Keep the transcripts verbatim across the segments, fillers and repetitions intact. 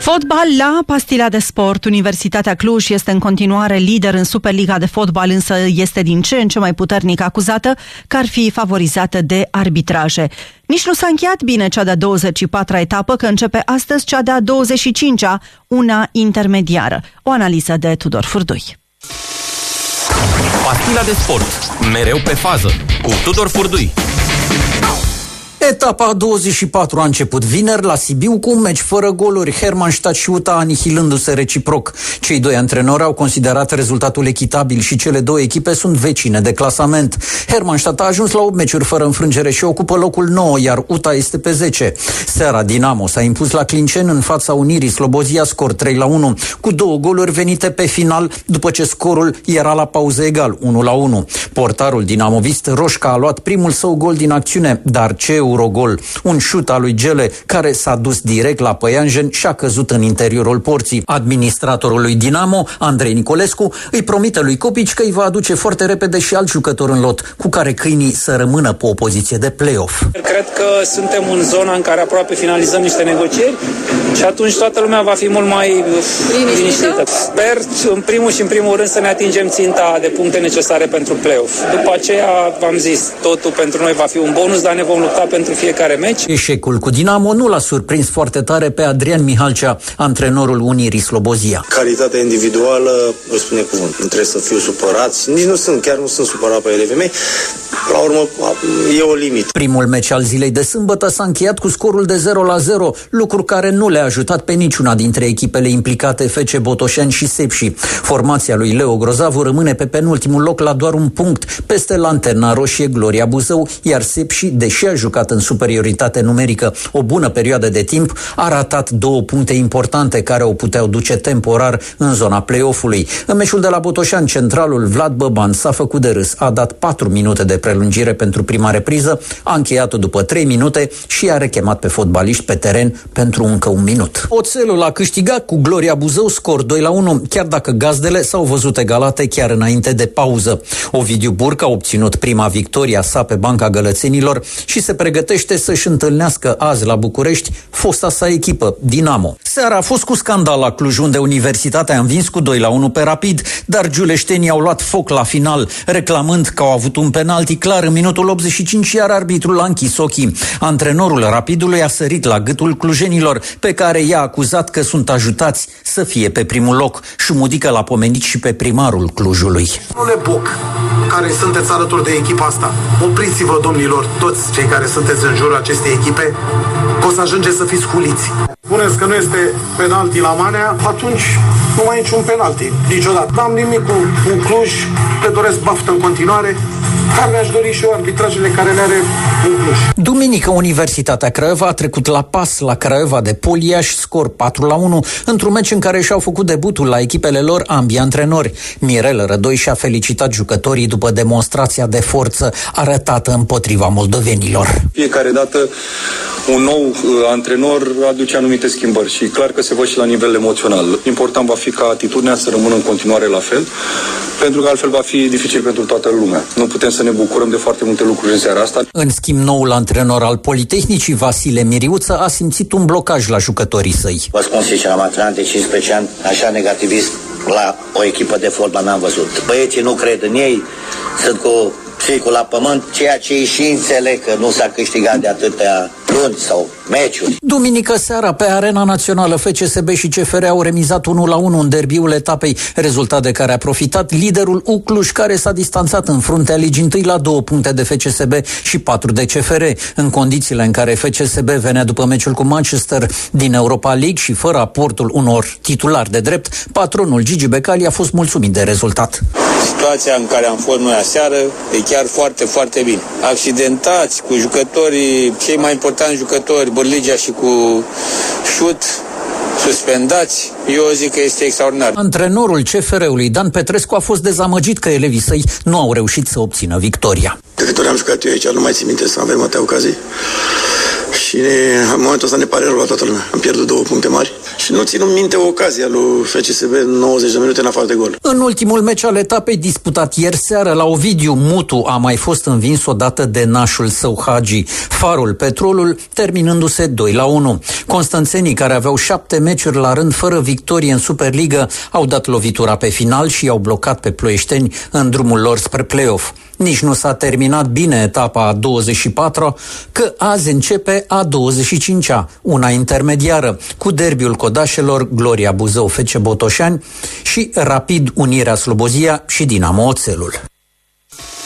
Fotbal la Pastila de Sport. Universitatea Cluj este în continuare lider în Superliga de fotbal, însă este din ce în ce mai puternic acuzată că ar fi favorizată de arbitraje. Nici nu s-a încheiat bine cea de-a douăzeci și patra etapă, că începe astăzi cea de-a douăzeci și cincea, una intermediară. O analiză de Tudor Furdui. Pastila de Sport, mereu pe fază, cu Tudor Furdui. Etapa a douăzeci și patru a început vineri la Sibiu cu un meci fără goluri, Hermannstadt și U T A anihilându-se reciproc. Cei doi antrenori au considerat rezultatul echitabil și cele două echipe sunt vecine de clasament. Hermannstadt a ajuns la opt meciuri fără înfrângere și ocupă locul nouă, iar U T A este pe zece. Seara Dinamo s-a impus la Clinceni în fața Unirii Slobozia, scor trei la unu, cu două goluri venite pe final după ce scorul era la pauză egal, unu la unu. Portarul dinamovist Roșca a luat primul său gol din acțiune, dar ce Eurogol, un șut al lui Gele care s-a dus direct la păianjen și a căzut în interiorul porții. Administratorul lui Dinamo, Andrei Nicolescu, îi promite lui Copici că îi va aduce foarte repede și alt jucător în lot, cu care câinii să rămână pe o poziție de play-off. Cred că suntem în zona în care aproape finalizăm niște negocieri și atunci toată lumea va fi mult mai liniștită. Sper în primul și în primul rând să ne atingem ținta de puncte necesare pentru play-off. După aceea, v-am zis, totul pentru noi va fi un bonus, dar ne vom lupta pentru fiecare meci. Eșecul cu Dinamo nu l-a surprins foarte tare pe Adrian Mihalcea, antrenorul Unirii Slobozia. Calitatea individuală, îl spune cuvânt. Nu trebuie să fiu supărați. Nici nu sunt, chiar nu sunt supărat pe elevii mei. La urmă, e o limită. Primul meci al zilei de sâmbătă s-a încheiat cu scorul de zero la zero, lucru care nu le-a ajutat pe niciuna dintre echipele implicate, F C Botoșani și Sepși. Formația lui Leo Grozavu rămâne pe penultimul loc la doar un punct, peste Lanterna Roșie Gloria Buzău, iar Sepși, deși a jucat în superioritate numerică o bună perioadă de timp, a ratat două puncte importante care o puteau duce temporar în zona play-off-ului. În meciul de la Botoșani, centralul Vlad Băban s-a făcut de râs, a dat patru minute de prelungire pentru prima repriză, a încheiat-o după trei minute și a rechemat pe fotbaliști pe teren pentru încă un minut. Oțelul a câștigat cu Gloria Buzău, scor doi la unu, chiar dacă gazdele s-au văzut egalate chiar înainte de pauză. Ovidiu Burc a obținut prima victoria sa pe banca gălățenilor și se pregătește să-și întâlnească azi la București fosta sa echipă, Dinamo. Seara a fost cu scandal la Cluj, unde Universitatea a învins cu doi la unu pe Rapid, dar giuleștenii au luat foc la final, reclamând că au avut un penalti clar în minutul optzeci și cinci, iar arbitrul a închis ochii. Antrenorul Rapidului a sărit la gâtul clujenilor, pe care i-a acuzat că sunt ajutați să fie pe primul loc. Șumudică l-a pomenit și pe primarul Clujului. Domnule Boc, care sunteți alături de echipa asta, opriți-vă, domnilor, toți cei care sunteți în jurul acestei echipe, că o să ajungeți să fiți huliți. Spuneți că nu este penalti la Manea, atunci nu mai e niciun penalti, niciodată. N-am nimic cu, cu Cluj, le doresc baftă în continuare, dar mi-aș dori și eu arbitrajele care le are în Cluj. Duminică, Universitatea Craiova a trecut la pas la Craiova de Poliaș, scor patru la unu, într-un meci în care și-au făcut debutul la echipele lor ambii antrenori. Mirel Rădoi și-a felicitat jucătorii după demonstrația de forță arătată împotriva moldovenilor. Fiecare dată un nou uh, antrenor aduce anumite schimbări și clar că se văd și la nivel emoțional. Important va fi ca atitudinea să rămână în continuare la fel, pentru că altfel va fi dificil pentru toată lumea. Nu putem să ne bucurăm de foarte multe lucruri în seara asta. În schimb, noul antrenor al Politehnicii, Vasile Miriuță, a simțit un blocaj la jucătorii săi. Vă spun sincer, am antrenat de cincisprezece ani, așa negativist la o echipă de fotbal n-am văzut. Băieții nu cred în ei, sunt cu psihicul la pământ, ceea ce ei și înțeleg că nu s-a câștigat de atâtea luni sau meciuri. Duminică seara, pe Arena Națională, F C S B și C F R au remizat unu la unu în derbiul etapei, rezultat de care a profitat liderul U Cluj, care s-a distanțat în fruntea ligii întâi la două puncte de F C S B și patru de C F R, în condițiile în care F C S B venea după meciul cu Manchester din Europa League și fără aportul unor titulari de drept, patronul Gigi Becali a fost mulțumit de rezultat. Situația în care am fost noi aseară e chiar foarte, foarte bine. Accidentați cu jucătorii, cei mai importanti jucători, Bârligea și cu șut, suspendați, eu zic că este extraordinar. Antrenorul C F R-ului Dan Petrescu a fost dezamăgit că elevii săi nu au reușit să obțină victoria. De câte ori am jucat eu aici, nu mai țin minte să avem atâtea ocazii. Și în momentul ăsta ne pare rău la toată lumea. Am pierdut două puncte mari și nu țin în minte ocazia lui F C S B nouăzeci de minute în afară de gol. În ultimul meci al etapei disputat ieri seară la Ovidiu, Mutu a mai fost învins odată de nașul său Hagi, Farul Petrolul, terminându-se doi la unu. Constanțenii, care aveau șapte meciuri la rând fără victorie în Superligă, au dat lovitura pe final și i-au blocat pe ploieșteni în drumul lor spre play-off. Nici nu s-a terminat bine etapa a douăzeci și patru, că azi începe a douăzeci și cincea, una intermediară, cu derbiul codașelor Gloria Buzău F C Botoșani și Rapid Unirea Slobozia și Dinamo Oțelul.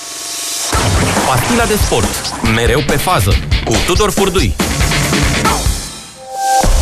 Pastila de sport, mereu pe fază, cu Tudor Furdui.